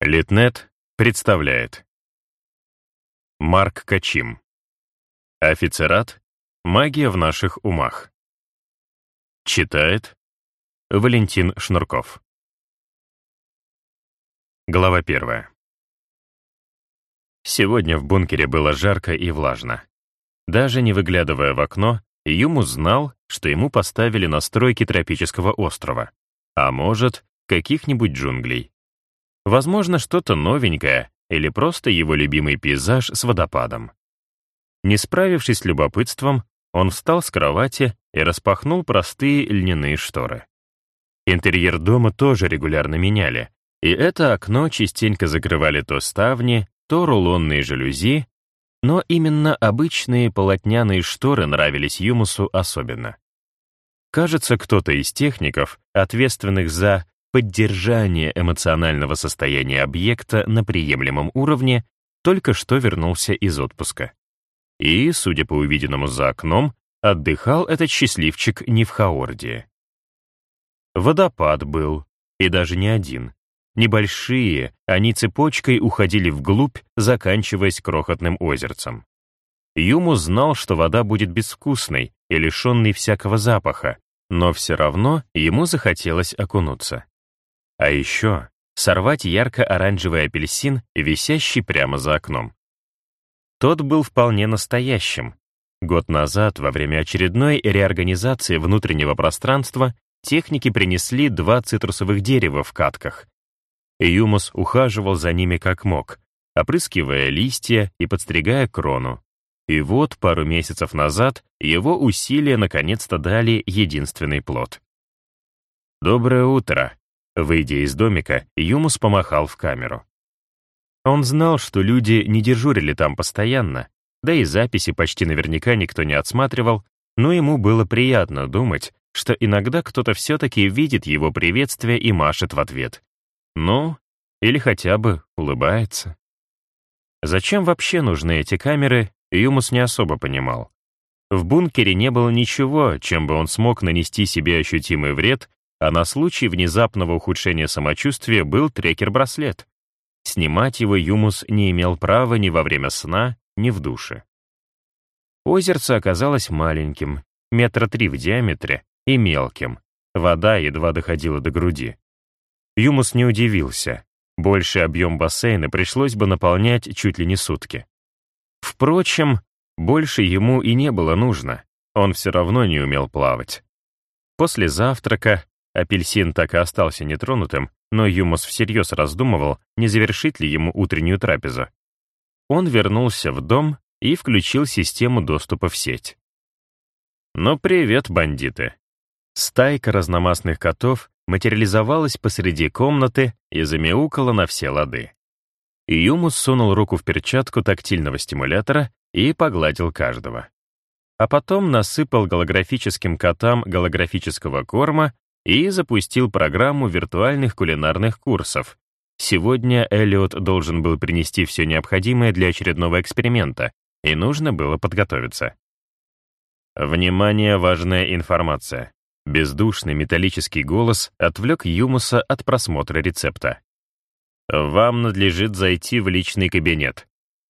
Литнет представляет. Марк Качим. Офицерат. Магия в наших умах. Читает Валентин Шнурков. Глава 1. Сегодня в бункере было жарко и влажно. Даже не выглядывая в окно, Юмус знал, что ему поставили настройки тропического острова, а может, каких-нибудь джунглей. Возможно, что-то новенькое или просто его любимый пейзаж с водопадом. Не справившись с любопытством, он встал с кровати и распахнул простые льняные шторы. Интерьер дома тоже регулярно меняли, и это окно частенько закрывали то ставни, то рулонные жалюзи, но именно обычные полотняные шторы нравились Юмусу особенно. Кажется, кто-то из техников, ответственных за поддержание эмоционального состояния объекта на приемлемом уровне, только что вернулся из отпуска. И, судя по увиденному за окном, отдыхал этот счастливчик не в Хаордии. Водопад был, и даже не один. Небольшие, они цепочкой уходили вглубь, заканчиваясь крохотным озерцем. Юмус знал, что вода будет безвкусной и лишенной всякого запаха, но все равно ему захотелось окунуться. А еще сорвать ярко-оранжевый апельсин, висящий прямо за окном. Тот был вполне настоящим. Год назад, во время очередной реорганизации внутреннего пространства, техники принесли 2 цитрусовых дерева в катках. Юмус ухаживал за ними как мог, опрыскивая листья и подстригая крону. И вот пару месяцев назад его усилия наконец-то дали единственный плод. «Доброе утро!» Выйдя из домика, Юмус помахал в камеру. Он знал, что люди не дежурили там постоянно, да и записи почти наверняка никто не отсматривал, но ему было приятно думать, что иногда кто-то все-таки видит его приветствие и машет в ответ. Ну, или хотя бы улыбается. Зачем вообще нужны эти камеры, Юмус не особо понимал. В бункере не было ничего, чем бы он смог нанести себе ощутимый вред, а на случай внезапного ухудшения самочувствия был трекер-браслет. Снимать его Юмус не имел права ни во время сна, ни в душе. Озерце оказалось маленьким, 3 метра в диаметре, и мелким. Вода едва доходила до груди. Юмус не удивился. Больший объем бассейна пришлось бы наполнять чуть ли не сутки. Впрочем, больше ему и не было нужно. Он все равно не умел плавать. После завтрака апельсин так и остался нетронутым, но Юмус всерьез раздумывал, не завершить ли ему утреннюю трапезу. Он вернулся в дом и включил систему доступа в сеть. «Ну привет, бандиты!» Стайка разномастных котов материализовалась посреди комнаты и замяукала на все лады. Юмус сунул руку в перчатку тактильного стимулятора и погладил каждого. А потом насыпал голографическим котам голографического корма и запустил программу виртуальных кулинарных курсов. Сегодня Эллиот должен был принести все необходимое для очередного эксперимента, и нужно было подготовиться. «Внимание, важная информация!» Бездушный металлический голос отвлек Юмуса от просмотра рецепта. «Вам надлежит зайти в личный кабинет».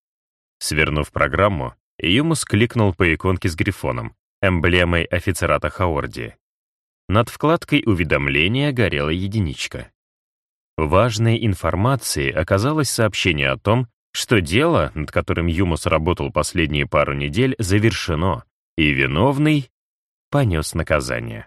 Свернув программу, Юмус кликнул по иконке с грифоном, эмблемой офицерата Хаордии. Над вкладкой уведомления горела единичка. Важной информацией оказалось сообщение о том, что дело, над которым Юмус работал последние пару недель, завершено, и виновный понес наказание.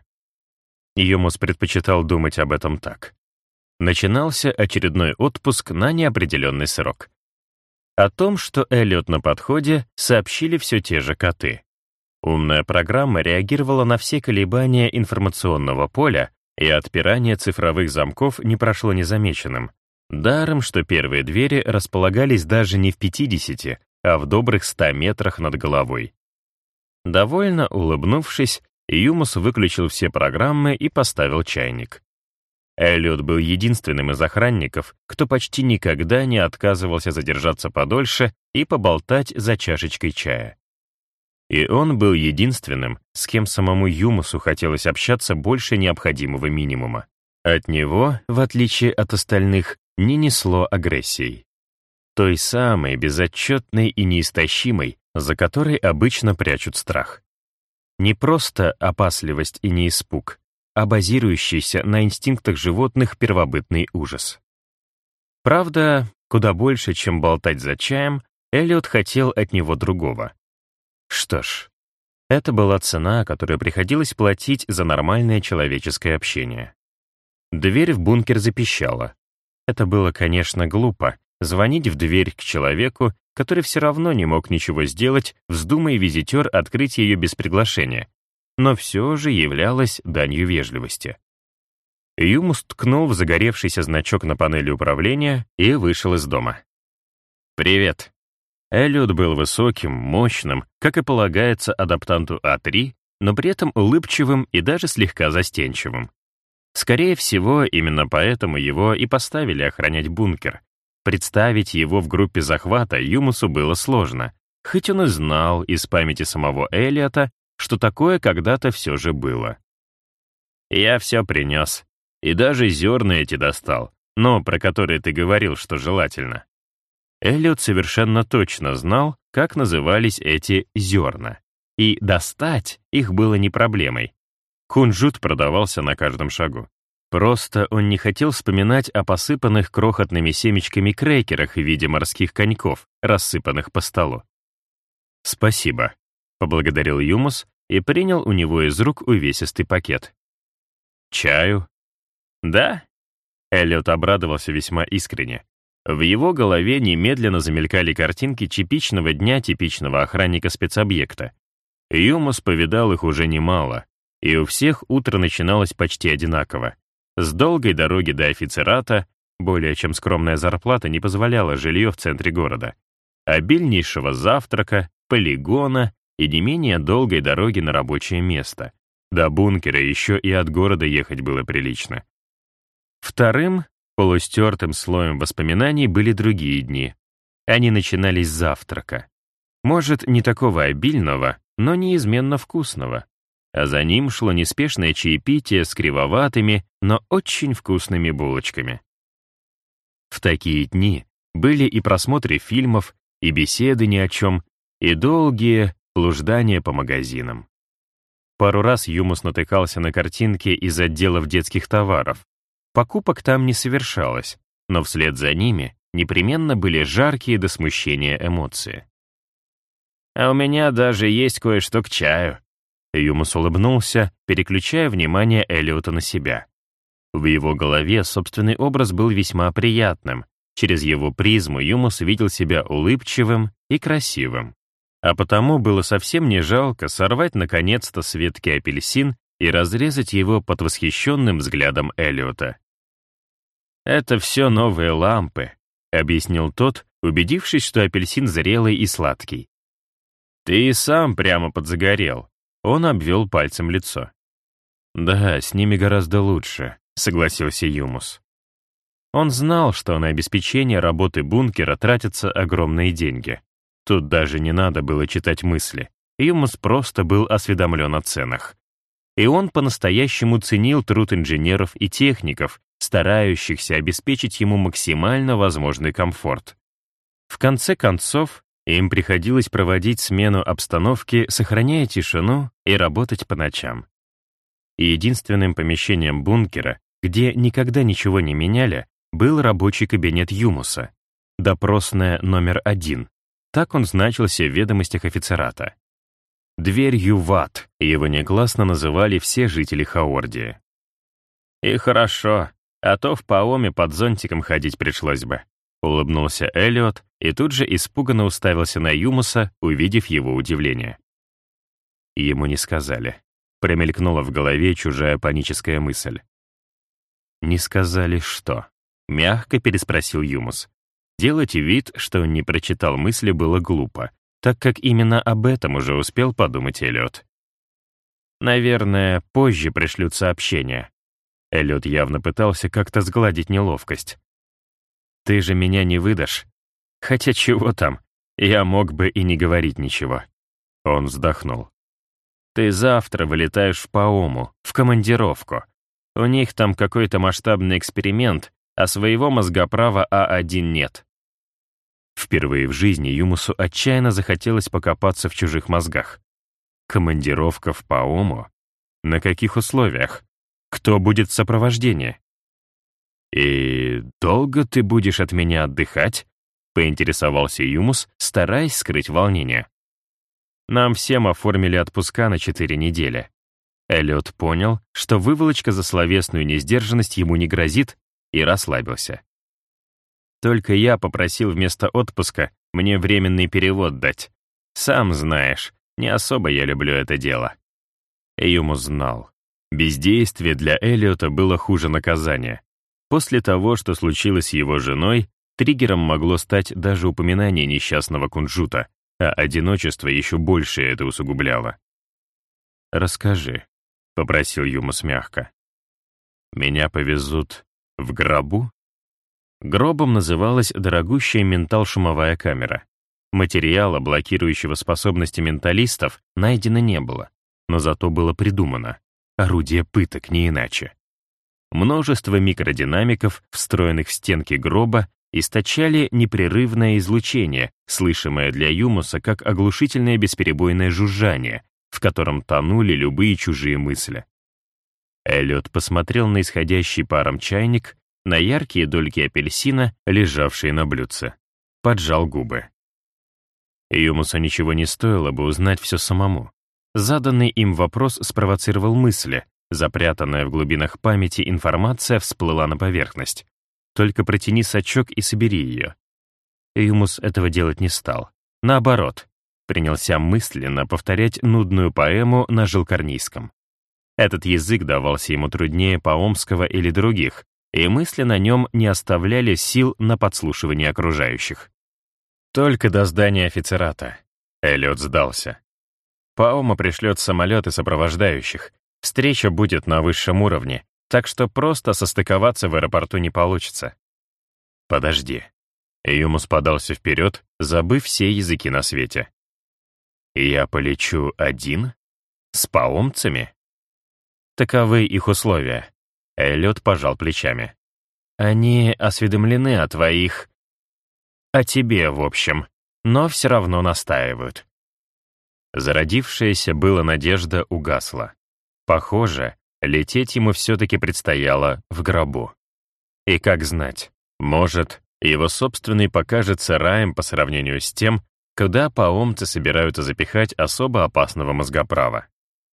Юмус предпочитал думать об этом так. Начинался очередной отпуск на неопределенный срок. О том, что Эллиот на подходе, сообщили все те же коты. Умная программа реагировала на все колебания информационного поля, и отпирание цифровых замков не прошло незамеченным. Даром, что первые двери располагались даже не в 50, а в добрых 100 метрах над головой. Довольно улыбнувшись, Юмус выключил все программы и поставил чайник. Эллиот был единственным из охранников, кто почти никогда не отказывался задержаться подольше и поболтать за чашечкой чая. И он был единственным, с кем самому Юмусу хотелось общаться больше необходимого минимума. От него, в отличие от остальных, не несло агрессией. Той самой, безотчетной и неистощимой, за которой обычно прячут страх. Не просто опасливость и не испуг, а базирующийся на инстинктах животных первобытный ужас. Правда, куда больше, чем болтать за чаем, Эллиот хотел от него другого. Что ж, это была цена, которую приходилось платить за нормальное человеческое общение. Дверь в бункер запищала. Это было, конечно, глупо, звонить в дверь к человеку, который все равно не мог ничего сделать, вздумай визитер открыть ее без приглашения, но все же являлось данью вежливости. Юмус ткнул в загоревшийся значок на панели управления и вышел из дома. «Привет». Эллиот был высоким, мощным, как и полагается адаптанту А3, но при этом улыбчивым и даже слегка застенчивым. Скорее всего, именно поэтому его и поставили охранять бункер. Представить его в группе захвата Юмусу было сложно, хоть он и знал из памяти самого Эллиота, что такое когда-то все же было. «Я все принес, и даже зерна эти достал, но про которые ты говорил, что желательно». Эллиот совершенно точно знал, как назывались эти зерна, и достать их было не проблемой. Кунжут продавался на каждом шагу. Просто он не хотел вспоминать о посыпанных крохотными семечками крекерах в виде морских коньков, рассыпанных по столу. «Спасибо», — поблагодарил Юмус и принял у него из рук увесистый пакет. «Чаю?» «Да?» Эллиот обрадовался весьма искренне. В его голове немедленно замелькали картинки типичного дня типичного охранника спецобъекта. Юмус повидал их уже немало, и у всех утро начиналось почти одинаково. С долгой дороги до офицерата, более чем скромная зарплата не позволяла жилье в центре города, обильнейшего завтрака, полигона и не менее долгой дороги на рабочее место. До бункера еще и от города ехать было прилично. Вторым, полустертым слоем воспоминаний были другие дни. Они начинались с завтрака. Может, не такого обильного, но неизменно вкусного. А за ним шло неспешное чаепитие с кривоватыми, но очень вкусными булочками. В такие дни были и просмотры фильмов, и беседы ни о чем, и долгие блуждания по магазинам. Пару раз Юмус натыкался на картинки из отделов детских товаров. Покупок там не совершалось, но вслед за ними непременно были жаркие до смущения эмоции. «А у меня даже есть кое-что к чаю». Юмус улыбнулся, переключая внимание Эллиота на себя. В его голове собственный образ был весьма приятным. Через его призму Юмус видел себя улыбчивым и красивым. А потому было совсем не жалко сорвать наконец-то с ветки апельсин и разрезать его под восхищенным взглядом Эллиота. «Это все новые лампы», — объяснил тот, убедившись, что апельсин зрелый и сладкий. «Ты и сам прямо подзагорел». Он обвел пальцем лицо. «Да, с ними гораздо лучше», — согласился Юмус. Он знал, что на обеспечение работы бункера тратятся огромные деньги. Тут даже не надо было читать мысли. Юмус просто был осведомлен о ценах. И он по-настоящему ценил труд инженеров и техников, старающихся обеспечить ему максимально возможный комфорт. В конце концов, им приходилось проводить смену обстановки, сохраняя тишину и работать по ночам. И единственным помещением бункера, где никогда ничего не меняли, был рабочий кабинет Юмуса, допросная номер 1. Так он значился в ведомостях офицерата. Дверью в ад его негласно называли все жители Хаордии. «И хорошо, а то в Паоме под зонтиком ходить пришлось бы», — улыбнулся Эллиот и тут же испуганно уставился на Юмуса, увидев его удивление. Ему не сказали. Промелькнула в голове чужая паническая мысль. «Не сказали что?» — мягко переспросил Юмус. Делать вид, что он не прочитал мысли, было глупо, так как именно об этом уже успел подумать Эллиот. «Наверное, позже пришлют сообщение». Эллиот явно пытался как-то сгладить неловкость. «Ты же меня не выдашь? Хотя чего там, я мог бы и не говорить ничего». Он вздохнул. «Ты завтра вылетаешь в Паому, в командировку. У них там какой-то масштабный эксперимент, а своего мозгоправа А1 нет. Впервые в жизни Юмусу отчаянно захотелось покопаться в чужих мозгах. Командировка в Паому? На каких условиях? Кто будет в сопровождении? «И долго ты будешь от меня отдыхать?» — поинтересовался Юмус, стараясь скрыть волнение. «Нам всем оформили отпуска на 4 недели». Эллиот понял, что выволочка за словесную несдержанность ему не грозит, и расслабился. «Только я попросил вместо отпуска мне временный перевод дать. Сам знаешь, не особо я люблю это дело». Юмус знал. Бездействие для Эллиота было хуже наказания. После того, что случилось с его женой, триггером могло стать даже упоминание несчастного кунжута, а одиночество еще больше это усугубляло. «Расскажи», — попросил Юмус мягко. «Меня повезут в гробу?» Гробом называлась дорогущая ментал-шумовая камера. Материала, блокирующего способности менталистов, найдено не было, но зато было придумано. Орудие пыток, не иначе. Множество микродинамиков, встроенных в стенки гроба, источали непрерывное излучение, слышимое для Юмуса как оглушительное бесперебойное жужжание, в котором тонули любые чужие мысли. Эллиот посмотрел на исходящий паром чайник, на яркие дольки апельсина, лежавшие на блюдце. Поджал губы. Юмусу ничего не стоило бы узнать все самому. Заданный им вопрос спровоцировал мысли, запрятанная в глубинах памяти информация всплыла на поверхность. Только протяни сачок и собери ее. Юмус этого делать не стал. Наоборот, принялся мысленно повторять нудную поэму на жилкарнийском. Этот язык давался ему труднее паомского или других, и мысли на нем не оставляли сил на подслушивание окружающих. Только до здания офицерата. Эллиот сдался. Паома пришлет самолеты сопровождающих. Встреча будет на высшем уровне, так что просто состыковаться в аэропорту не получится. Подожди. Юмус подался вперед, забыв все языки на свете. Я полечу один? С паомцами? Таковы их условия. Эллиот пожал плечами. Они осведомлены о твоих... О тебе, в общем, но все равно настаивают. Зародившаяся была надежда угасла. Похоже, лететь ему все-таки предстояло в гробу. И как знать, может, его собственный покажется раем по сравнению с тем, куда паомцы собираются запихать особо опасного мозгоправа.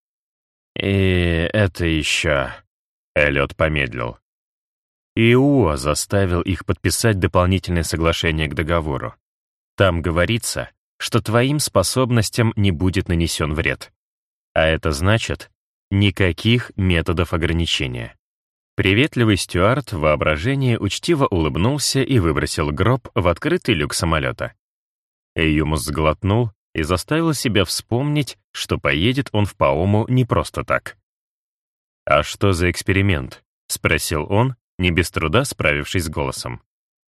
И это еще... Эллиот помедлил. Иуа заставил их подписать дополнительное соглашение к договору. Там говорится, что твоим способностям не будет нанесен вред. А это значит, никаких методов ограничения. Приветливый стюард в воображении учтиво улыбнулся и выбросил гроб в открытый люк самолета. Юмус сглотнул и заставил себя вспомнить, что поедет он в Паому не просто так. «А что за эксперимент?» — спросил он, не без труда справившись с голосом.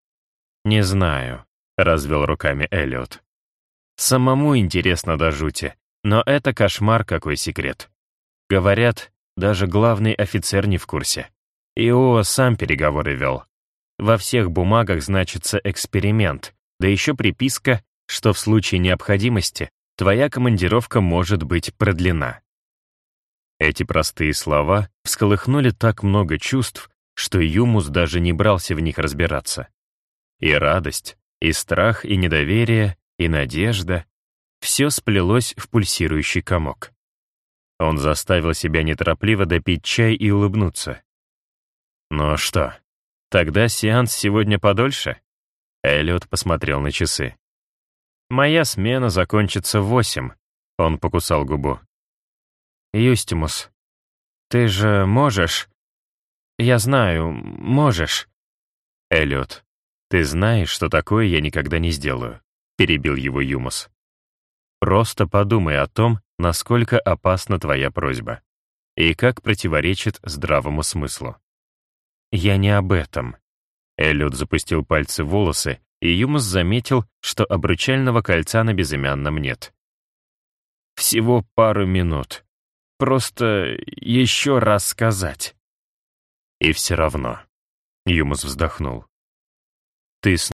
«Не знаю», — развел руками Эллиот. «Самому интересно до жути, но это кошмар какой секрет. Говорят, даже главный офицер не в курсе. Иоа сам переговоры вел. Во всех бумагах значится эксперимент, да еще приписка, что в случае необходимости твоя командировка может быть продлена». Эти простые слова всколыхнули так много чувств, что Юмус даже не брался в них разбираться. И радость, и страх, и недоверие, и надежда — все сплелось в пульсирующий комок. Он заставил себя неторопливо допить чай и улыбнуться. «Ну что, тогда сеанс сегодня подольше?» Эллиот посмотрел на часы. «Моя смена закончится в 8», — он покусал губу. «Юстимус, ты же можешь...» «Я знаю, можешь». «Эллиот, ты знаешь, что такое я никогда не сделаю», — перебил его Юмус. «Просто подумай о том, насколько опасна твоя просьба и как противоречит здравому смыслу». «Я не об этом». Эллиот запустил пальцы в волосы, и Юмус заметил, что обручального кольца на безымянном нет. «Всего пару минут. Просто еще раз сказать». И все равно. Юмус вздохнул. «Ты